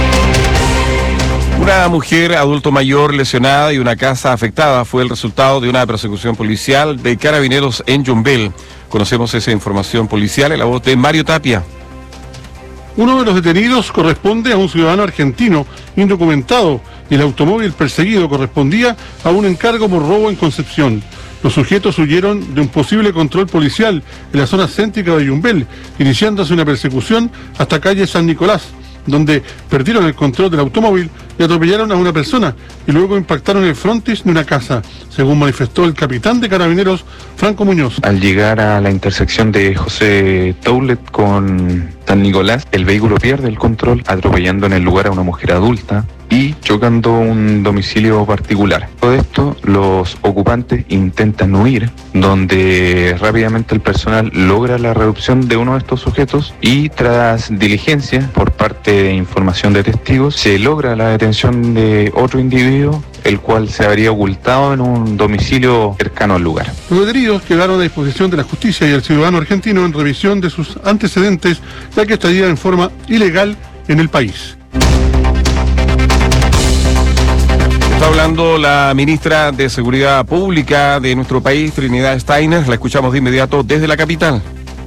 Una mujer adulto mayor lesionada y una casa afectada fue el resultado de una persecución policial de carabineros en Yumbel. Conocemos esa información policial en la voz de Mario Tapia. Uno de los detenidos corresponde a un ciudadano argentino indocumentado y el automóvil perseguido correspondía a un encargo por robo en Concepción. Los sujetos huyeron de un posible control policial en la zona céntrica de Yumbel, iniciándose una persecución hasta calle San Nicolás, donde perdieron el control del automóvil y atropellaron a una persona y luego impactaron el frontis de una casa, según manifestó el capitán de Carabineros, Franco Muñoz. Al llegar a la intersección de José Toulet con San Nicolás, el vehículo pierde el control, atropellando en el lugar a una mujer adulta y chocando un domicilio particular. Todo esto, los ocupantes intentan huir, donde rápidamente el personal logra la reducción de uno de estos sujetos y tras diligencia por parte de información de testigos, se logra la detención de otro individuo, el cual se habría ocultado en un domicilio cercano al lugar. Los detenidos quedaron a disposición de la justicia y el ciudadano argentino en revisión de sus antecedentes, ya que estaría en forma ilegal en el país. Está hablando la ministra de Seguridad Pública de nuestro país, Trinidad Steiner. La escuchamos de inmediato desde la capital.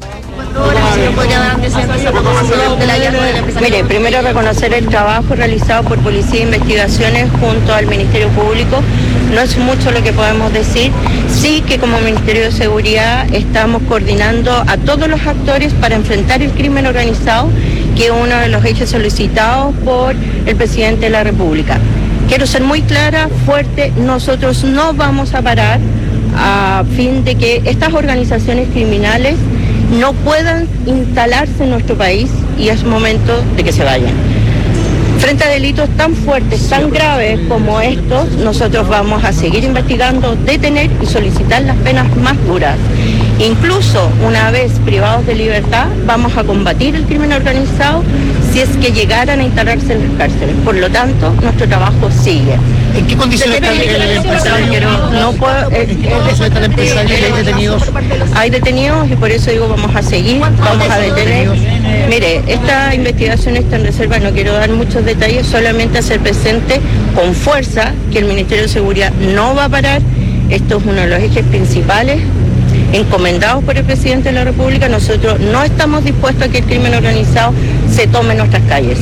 Mire, primero reconocer el trabajo realizado por Policía de Investigaciones junto al Ministerio Público. No es mucho lo que podemos decir. Sí que como Ministerio de Seguridad estamos coordinando a todos los actores para enfrentar el crimen organizado, que es uno de los hechos solicitados por el presidente de la República. Quiero ser muy clara, fuerte, nosotros no vamos a parar a fin de que estas organizaciones criminales no puedan instalarse en nuestro país y es momento de que se vayan. Frente a delitos tan fuertes, tan graves como estos, nosotros vamos a seguir investigando, detener y solicitar las penas más duras. Incluso una vez privados de libertad, vamos a combatir el crimen organizado si es que llegaran a instalarse en las cárceles. Por lo tanto, nuestro trabajo sigue. ¿En qué condiciones está el empresario? No puedo, ¿En qué condiciones está el empresario? ¿Hay detenidos? Hay detenidos y por eso digo vamos a seguir, vamos a detener. Mire, esta investigación está en reserva, no quiero dar muchos detalles, solamente hacer presente con fuerza que el Ministerio de Seguridad no va a parar. Esto es uno de los ejes principales encomendados por el presidente de la República. Nosotros no estamos dispuestos a que el crimen organizado se tome nuestras calles.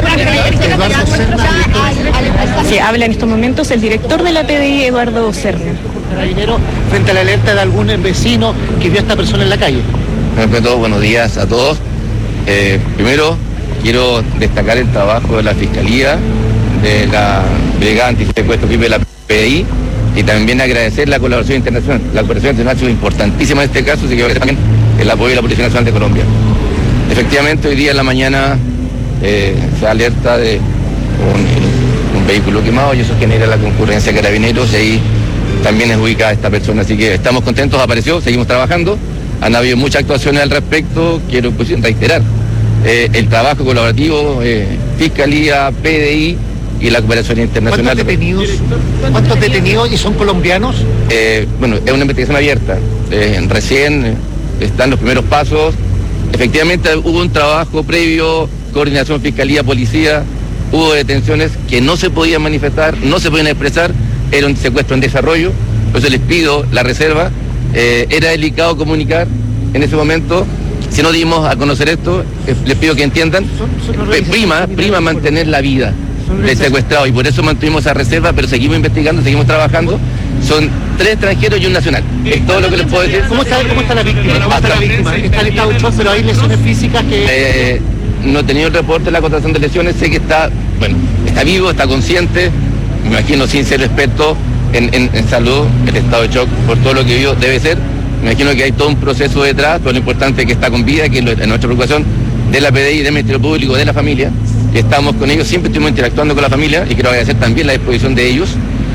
Se habla en estos momentos el director de la PDI, Eduardo Serna. Frente a la alerta de algún vecino que vio a esta persona en la calle. Buenos días a todos. Primero quiero destacar el trabajo de la Fiscalía, de la Brigada Antisecuestro de la PDI, y también agradecer la colaboración internacional. La cooperación internacional es importantísima en este caso, así que también el apoyo de la Policía Nacional de Colombia. Efectivamente, hoy día en la mañana se alerta de un vehículo quemado y eso genera la concurrencia de carabineros y ahí también es ubicada esta persona. Así que estamos contentos, apareció, seguimos trabajando. Han habido muchas actuaciones al respecto, quiero reiterar el trabajo colaborativo, Fiscalía, PDI y la cooperación internacional. ¿Cuántos detenidos y son colombianos? Bueno, es una investigación abierta. Recién están los primeros pasos. Efectivamente hubo un trabajo previo, coordinación Fiscalía, Policía, hubo detenciones que no se podían manifestar, no se podían expresar, era un secuestro en desarrollo, por eso les pido la reserva. Era delicado comunicar en ese momento. Si no dimos a conocer esto, les pido que entiendan, prima mantener la vida del secuestrado y por eso mantuvimos esa reserva, pero seguimos investigando, seguimos trabajando. Son 3 extranjeros y un nacional. Es todo lo que les puedo decir. ¿Cómo está la víctima? Está en estado de shock, pero hay lesiones físicas que... No he tenido el reporte de la constatación de lesiones, sé que está vivo, está consciente, me imagino sin ser experto en salud, el estado de shock por todo lo que vivió debe ser. Me imagino que hay todo un proceso detrás, pero lo importante es que está con vida, que es nuestra preocupación de la PDI, del Ministerio Público, de la familia. Estamos con ellos, siempre estuvimos interactuando con la familia y quiero agradecer también la disposición de ellos.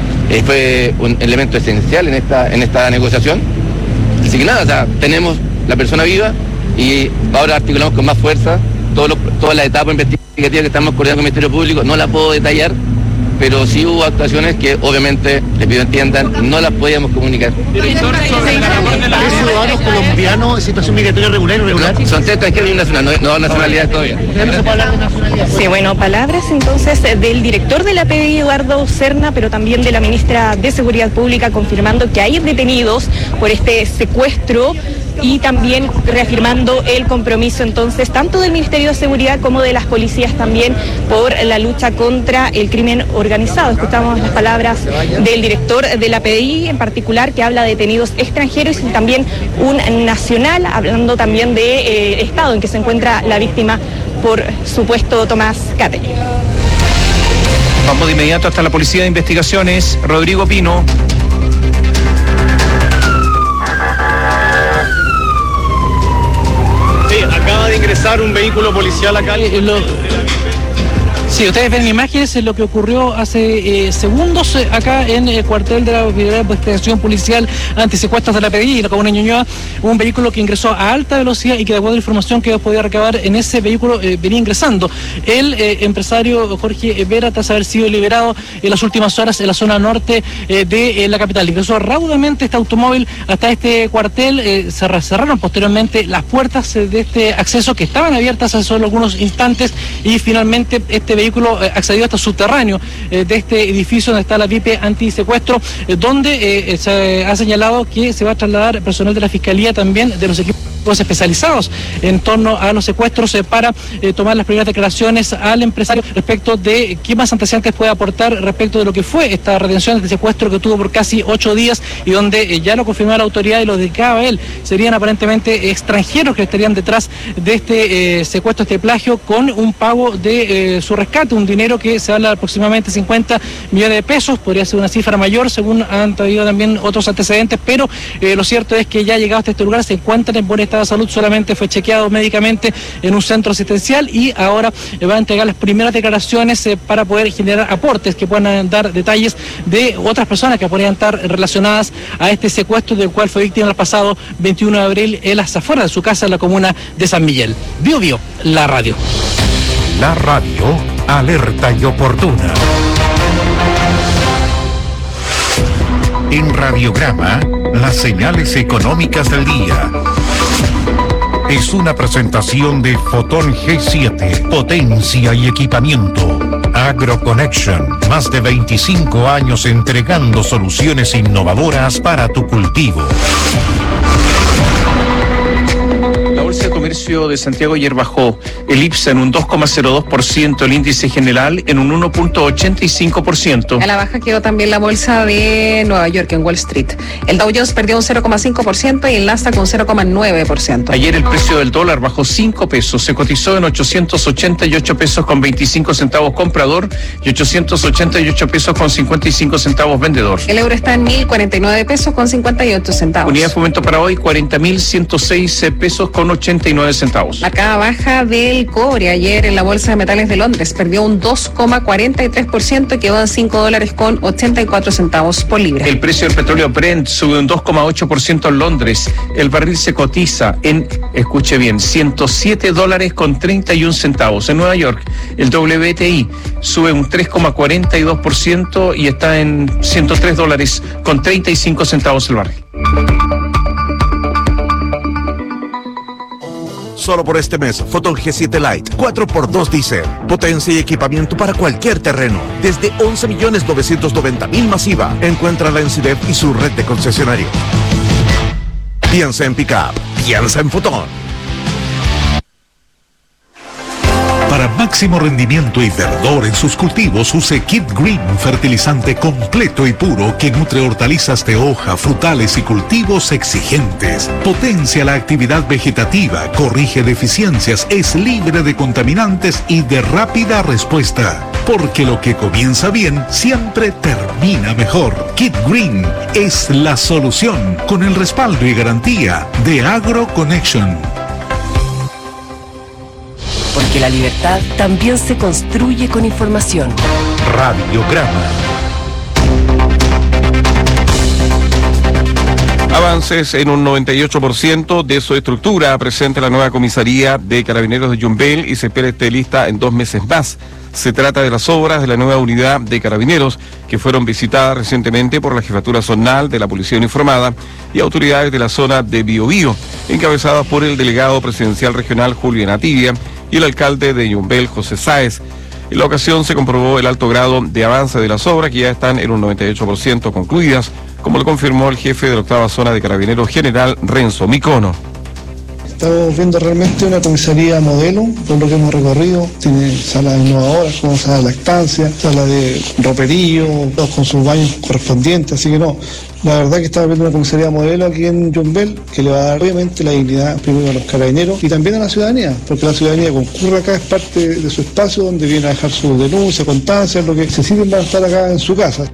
Fue un elemento esencial en esta negociación. Así que nada, tenemos la persona viva y ahora articulamos con más fuerza toda la etapa investigativa que estamos coordinando con el Ministerio Público. No la puedo detallar, pero sí hubo actuaciones que obviamente, les pido entiendan, no las podíamos comunicar. ¿Tres ciudadanos colombianos en situación migratoria regular o irregular? Son 3 extranjeros y un nacional, no nacionalidades todavía. ¿Ya no se puede hablar de nacionalidad? Sí, bueno, palabras entonces del director de la PDI, Eduardo Serna, pero también de la ministra de Seguridad Pública, confirmando que hay detenidos por este secuestro y también reafirmando el compromiso entonces tanto del Ministerio de Seguridad como de las policías también por la lucha contra el crimen organizado. Escuchamos las palabras del director de la PDI en particular, que habla de detenidos extranjeros y también un nacional, hablando también de estado en que se encuentra la víctima, por supuesto Tomás Cateri. Vamos de inmediato hasta la Policía de Investigaciones, Rodrigo Pino. Acaba de ingresar un vehículo policial acá. Sí, ustedes ven imágenes de lo que ocurrió hace segundos acá en el cuartel de la Brigada de Investigación Policial Antisecuestros de la PDI, la comuna de Ñuñoa, un vehículo que ingresó a alta velocidad y que de acuerdo a la información que podía recabar en ese vehículo venía ingresando el empresario Jorge Vera, tras haber sido liberado en las últimas horas en la zona norte de la capital. Ingresó raudamente este automóvil hasta este cuartel, cerraron posteriormente las puertas de este acceso que estaban abiertas hace solo algunos instantes y finalmente este vehículo accedió hasta subterráneo de este edificio donde está la VIP antisecuestro, donde se ha señalado que se va a trasladar personal de la Fiscalía, también de los equipos especializados en torno a los secuestros para tomar las primeras declaraciones al empresario respecto de qué más antecedentes puede aportar respecto de lo que fue esta retención de secuestro que tuvo por casi 8 días y donde ya lo confirmó la autoridad y lo dedicaba él. Serían aparentemente extranjeros que estarían detrás de este secuestro, este plagio, con un pago de su rescate, un dinero que se habla de aproximadamente 50 millones de pesos, podría ser una cifra mayor según han traído también otros antecedentes, pero lo cierto es que ya llegado hasta este lugar se encuentran en buen estado estado de salud, solamente fue chequeado médicamente en un centro asistencial y ahora va a entregar las primeras declaraciones para poder generar aportes que puedan dar detalles de otras personas que podrían estar relacionadas a este secuestro del cual fue víctima el pasado 21 de abril en las afueras de su casa en la comuna de San Miguel. Bio Bio, la radio. La radio, alerta y oportuna. En Radiograma, las señales económicas del día. Es una presentación de Fotón G7, potencia y equipamiento. AgroConnection, más de 25 años entregando soluciones innovadoras para tu cultivo. La Bolsa de Comercio de Santiago ayer bajó, el IPSA en un 2,02%, el índice general en un 1,85%. A la baja quedó también la bolsa de Nueva York en Wall Street. El Dow Jones perdió un 0,5% y el Nasdaq un 0,9%. Ayer el precio del dólar bajó 5 pesos, se cotizó en 888 pesos con 25 centavos comprador y 888 pesos con 55 centavos vendedor. El euro está en 1.049 pesos con 58 centavos. Unidad de fomento para hoy, 40.106 pesos con 89 centavos. Marcada baja del cobre ayer en la Bolsa de Metales de Londres. Perdió un 2,43% y quedó en $5 con 84 centavos por libra. El precio del petróleo Brent sube un 2,8% en Londres. El barril se cotiza en, escuche bien, $107 con 31 centavos. En Nueva York, el WTI sube un 3,42% y está en $103 con 35 centavos el barril. Solo por este mes, Fotón G7 Lite 4x2 Diesel. Potencia y equipamiento para cualquier terreno. Desde 11.990.000 masiva. Encuéntrala en CIDEP y su red de concesionarios. Piensa en Pickup. Piensa en Fotón. Para máximo rendimiento y verdor en sus cultivos, use Kit Green, fertilizante completo y puro que nutre hortalizas de hoja, frutales y cultivos exigentes. Potencia la actividad vegetativa, corrige deficiencias, es libre de contaminantes y de rápida respuesta. Porque lo que comienza bien siempre termina mejor. Kit Green es la solución con el respaldo y garantía de AgroConnection. Porque la libertad también se construye con información. Radiograma. Avances en un 98% de su estructura presenta la nueva comisaría de Carabineros de Yumbel y se espera esté lista en 2 meses más. Se trata de las obras de la nueva unidad de Carabineros que fueron visitadas recientemente por la Jefatura Zonal de la Policía Uniformada y autoridades de la zona de Biobío, encabezadas por el delegado presidencial regional Julio Nativia y el alcalde de Yumbel, José Sáez. En la ocasión se comprobó el alto grado de avance de las obras que ya están en un 98% concluidas, como lo confirmó el jefe de la 8ª Zona de Carabineros General, Renzo Micono. Estamos viendo realmente una comisaría modelo, por lo que hemos recorrido. Tiene salas innovadoras, como sala de lactancia, sala de roperío, todos con sus baños correspondientes, así que no. La verdad que estamos viendo una comisaría modelo aquí en Yumbel, que le va a dar obviamente la dignidad primero a los carabineros y también a la ciudadanía, porque la ciudadanía concurre acá, es parte de su espacio donde viene a dejar su denuncia, constancias, lo que necesiten para estar acá en su casa.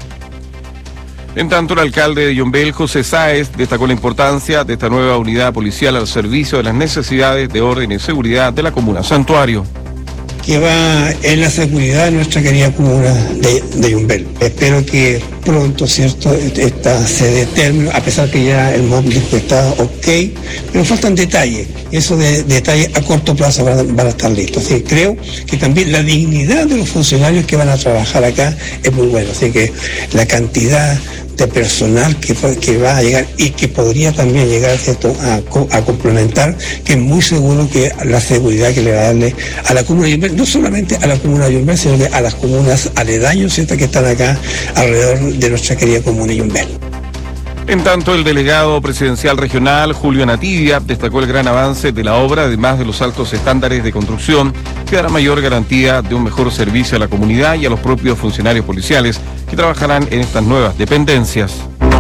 En tanto, el alcalde de Yumbel, José Sáez, destacó la importancia de esta nueva unidad policial al servicio de las necesidades de orden y seguridad de la comuna Santuario. Que va en la seguridad de nuestra querida comuna de Yumbel. Espero que pronto, ¿cierto?, esta se dé término, a pesar que ya el móvil está ok, pero faltan detalles. Esos detalles a corto plazo van a estar listos. Así que creo que también la dignidad de los funcionarios que van a trabajar acá es muy buena. Así que la cantidad de personal que va a llegar y que podría también llegar, ¿cierto?, a complementar, que es muy seguro que la seguridad que le va a darle a la comuna de Yumbel, no solamente a la comuna de Yumbel, sino que a las comunas aledañas, ¿cierto?, que están acá alrededor de nuestra querida comuna de Yumbel. En tanto, el delegado presidencial regional, Julio Nativia, destacó el gran avance de la obra, además de los altos estándares de construcción, que dará mayor garantía de un mejor servicio a la comunidad y a los propios funcionarios policiales que trabajarán en estas nuevas dependencias.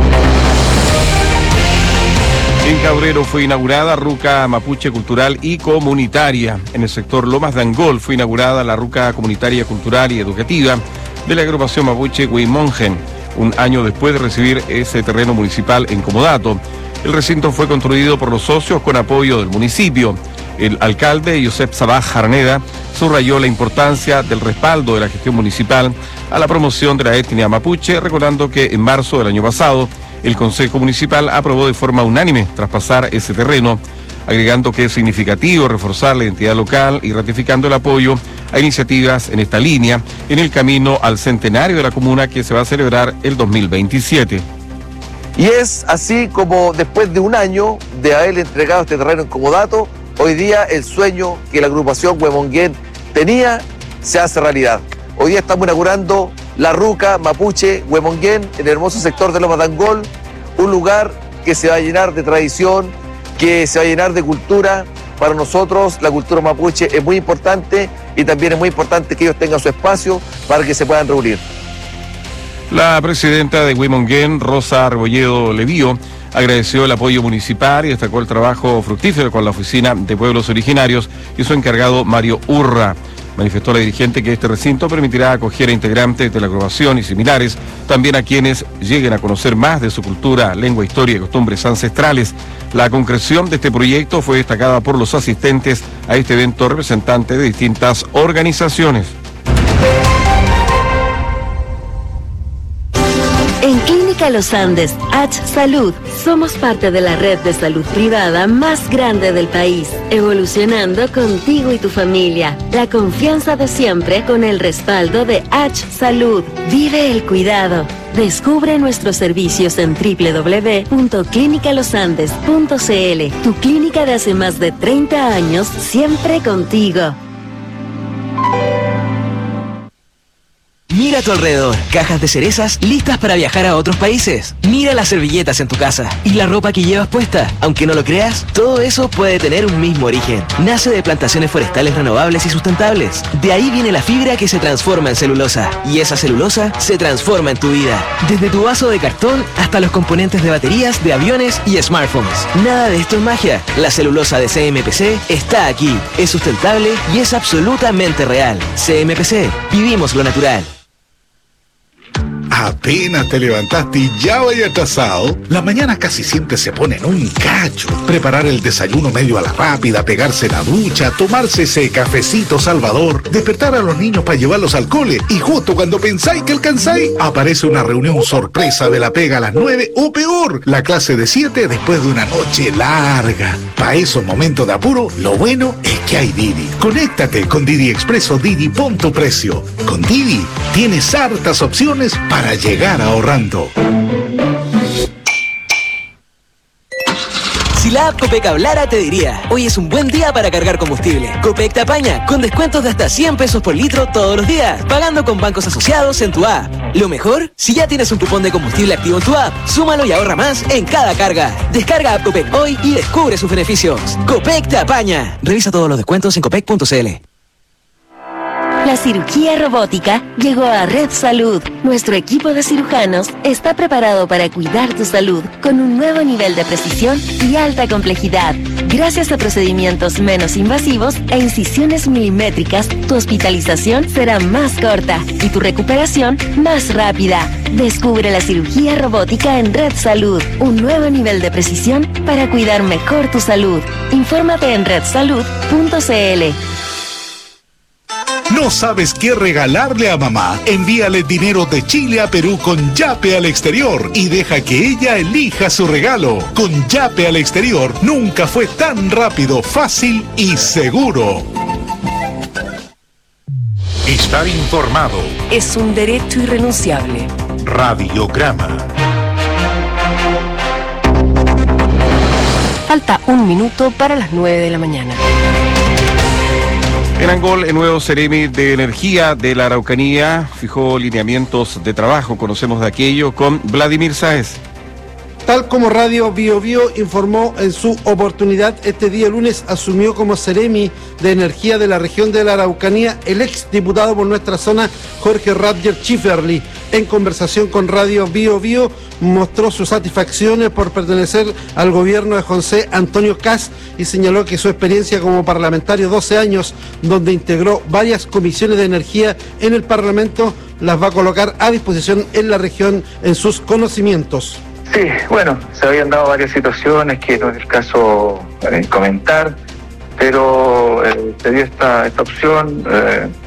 En Cabrero fue inaugurada Ruca Mapuche Cultural y Comunitaria. En el sector Lomas de Angol fue inaugurada la Ruca Comunitaria Cultural y Educativa de la agrupación Mapuche Huimongen, un año después de recibir ese terreno municipal en Comodato. El recinto fue construido por los socios con apoyo del municipio. El alcalde, Josep Sabaj Jarneda, subrayó la importancia del respaldo de la gestión municipal a la promoción de la etnia mapuche, recordando que en marzo del año pasado el Consejo Municipal aprobó de forma unánime traspasar ese terreno, agregando que es significativo reforzar la identidad local y ratificando el apoyo a iniciativas en esta línea en el camino al centenario de la comuna que se va a celebrar el 2027. Y es así como después de un año de haberle entregado este terreno en comodato, hoy día el sueño que la agrupación Huemonguén tenía se hace realidad. Hoy día estamos inaugurando la Ruca Mapuche Huemonguén en el hermoso sector de Loma de Angol, un lugar que se va a llenar de tradición, que se va a llenar de cultura. Para nosotros la cultura mapuche es muy importante y también es muy importante que ellos tengan su espacio para que se puedan reunir. La presidenta de Huemonguén, Rosa Rebolledo Levío, agradeció el apoyo municipal y destacó el trabajo fructífero con la Oficina de Pueblos Originarios y su encargado Mario Urra. Manifestó la dirigente que este recinto permitirá acoger a integrantes de la agrupación y similares, también a quienes lleguen a conocer más de su cultura, lengua, historia y costumbres ancestrales. La concreción de este proyecto fue destacada por los asistentes a este evento, representantes de distintas organizaciones. En Clínica Los Andes, H Salud, somos parte de la red de salud privada más grande del país, evolucionando contigo y tu familia. La confianza de siempre con el respaldo de H Salud. Vive el cuidado. Descubre nuestros servicios en www.clinicalosandes.cl. Tu clínica de hace más de 30 años, siempre contigo. Mira a tu alrededor, cajas de cerezas listas para viajar a otros países. Mira las servilletas en tu casa y la ropa que llevas puesta. Aunque no lo creas, todo eso puede tener un mismo origen. Nace de plantaciones forestales renovables y sustentables. De ahí viene la fibra que se transforma en celulosa. Y esa celulosa se transforma en tu vida. Desde tu vaso de cartón hasta los componentes de baterías de aviones y smartphones. Nada de esto es magia. La celulosa de CMPC está aquí. Es sustentable y es absolutamente real. CMPC, vivimos lo natural. Apenas te levantaste y ya vaya atrasado. Las mañanas casi siempre se ponen un cacho. Preparar el desayuno medio a la rápida, pegarse la ducha, tomarse ese cafecito salvador, despertar a los niños para llevarlos al cole y justo cuando pensáis que alcanzáis, aparece una reunión sorpresa de la pega a las 9 o peor, la clase de 7 después de una noche larga. Para esos momentos de apuro, lo bueno es que hay Didi. Conéctate con Didi Expreso Didi, pon tu precio. Con Didi tienes hartas opciones para llegar ahorrando. Si la app Copec hablara, te diría: hoy es un buen día para cargar combustible. Copec te apaña, con descuentos de hasta 100 pesos por litro todos los días, pagando con bancos asociados en tu app. Lo mejor, si ya tienes un cupón de combustible activo en tu app, súmalo y ahorra más en cada carga. Descarga app Copec hoy y descubre sus beneficios. Copec te apaña. Revisa todos los descuentos en copec.cl. La cirugía robótica llegó a Red Salud. Nuestro equipo de cirujanos está preparado para cuidar tu salud con un nuevo nivel de precisión y alta complejidad. Gracias a procedimientos menos invasivos e incisiones milimétricas, tu hospitalización será más corta y tu recuperación más rápida. Descubre la cirugía robótica en Red Salud, un nuevo nivel de precisión para cuidar mejor tu salud. Infórmate en redsalud.cl. ¿No sabes qué regalarle a mamá? Envíale dinero de Chile a Perú con Yape al exterior y deja que ella elija su regalo. Con Yape al exterior nunca fue tan rápido, fácil y seguro. Estar informado. Es un derecho irrenunciable. Radiograma. Falta un minuto para las 9 de la mañana. En Angol, el nuevo Ceremi de Energía de la Araucanía fijó lineamientos de trabajo. Conocemos de aquello con Vladimir Sáez. Tal como Radio Bio Bio informó en su oportunidad, este día lunes asumió como Ceremi de Energía de la región de la Araucanía el exdiputado por nuestra zona, Jorge Radger Schifferli. En conversación con Radio Bio Bio, mostró sus satisfacciones por pertenecer al gobierno de José Antonio Kast y señaló que su experiencia como parlamentario, 12 años, donde integró varias comisiones de energía en el Parlamento, las va a colocar a disposición en la región en sus conocimientos. Sí, bueno, se habían dado varias situaciones que no es el caso comentar, pero se dio esta opción.